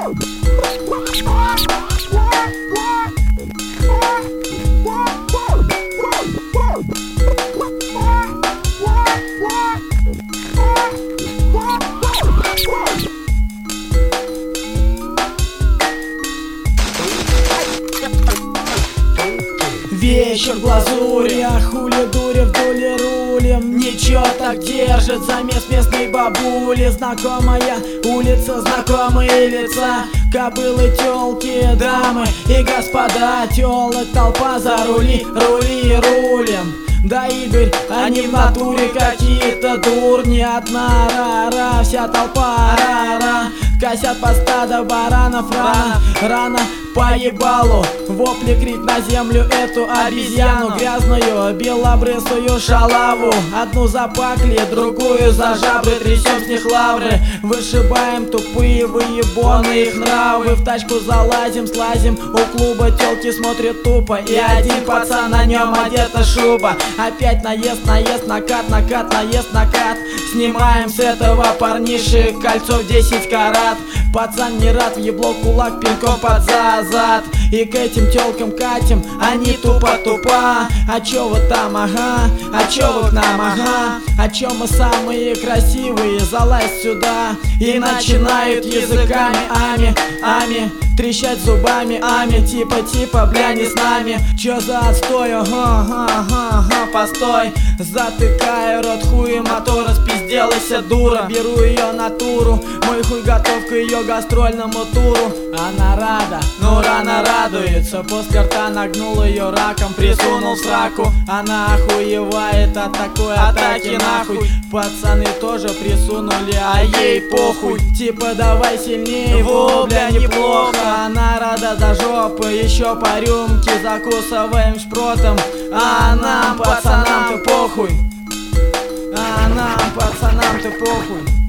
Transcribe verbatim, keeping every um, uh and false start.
Вечер в глазури, а хули дури вдоль рулем. Ничего так держит замес местной бабули. Знакомая улица, знакомые лица, кобылы, тёлки, дамы и господа. Тёлок, толпа за рули, рули, рулем. Да, Игорь, они в натуре какие-то дурни. Одна ра-ра, вся толпа ра-ра. Косят по стадо баранов рано, рано по ебалу. Вопли, крик на землю эту обезьяну грязную, белобрысую шалаву. Одну запакли, другую за жабры. Трясем с них лавры, вышибаем тупые выебоны их нравы. В тачку залазим, слазим, у клуба тёлки смотрят тупо. И один пацан, на нем одета шуба. Опять наезд, наезд, накат, накат, наезд, накат. Снимаем с этого парниши кольцо в десять карат. Пацан не рад, в ебло кулак пинком под зад. И к этим тёлкам катим, они тупо-тупа. А чё вы там, ага, а чё вы к нам, ага. А чё мы самые красивые, залазь сюда. И начинают языками, ами, ами, трещать зубами, ами. Типа-типа, бля, не с нами. Чё за отстой, ага, ага, ага, постой. Затыкаю рот хуем, а то распизделась дура. Беру её на туру, мой хуй готов к её гастрольному туру. Она рада, ну рано радуется. После рта нагнул её раком, присунул в сраку. Она охуевает от такой атаки нахуй. Пацаны тоже присунули, а ей похуй. Типа давай сильнее, во, бля, неплохо. Она рада до жопы, еще по рюмке закусываем шпротом. А нам, пацанам, ты похуй. А нам, пацанам, ты похуй.